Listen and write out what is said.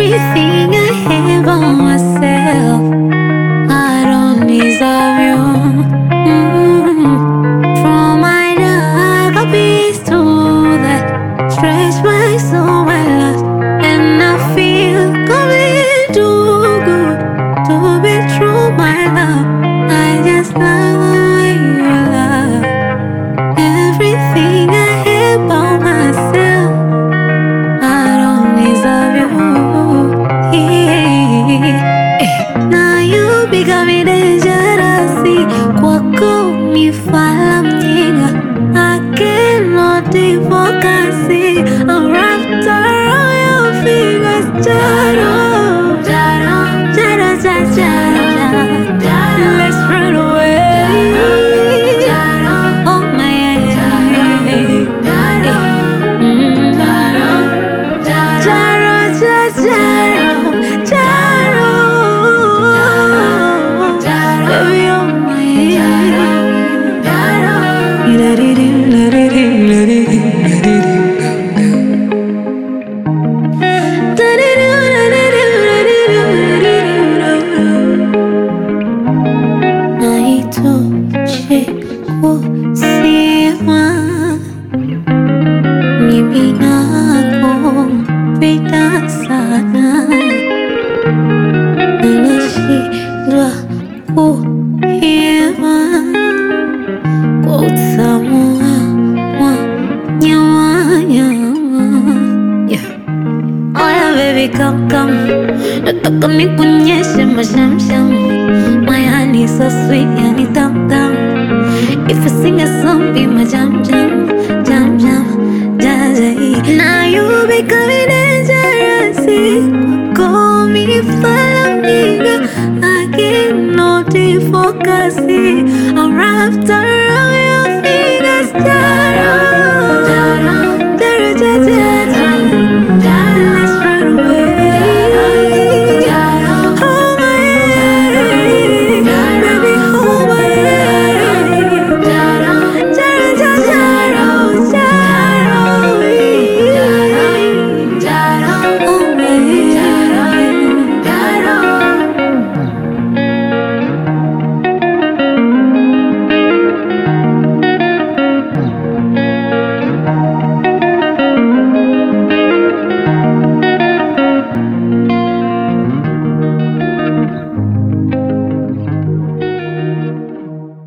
Everything I have on myself, I don't deserve you. From my dark abyss to the stretch my soul, my love, and I feel coming too good to be true, my love. I just love the way you love. Everything I have about myself, I don't deserve you. Now you becoming dangerous. Kwako mi fala mjinga, I cannot focus. I'm wrapped around your fingers. Jaro, jaro, jaro, jaro, jaro, jaro. Let's run away. Oh my jaro, jaro, jaro, jaro, jaro. Baby, oh my naitoshe kusema mimi nakupenda sana, nashindwa kuhema kwa utamu wa nyama nyama. Oh yeah, baby, come, come. Nataka nikuonyeshe mashamsham. My honey so sweet, yani tam tam. If I sing a song, be my jam jam, jam jam, jam jam. Now you becoming dangerous. Call me fala mjinga, I cannot focus. I'm wrapped around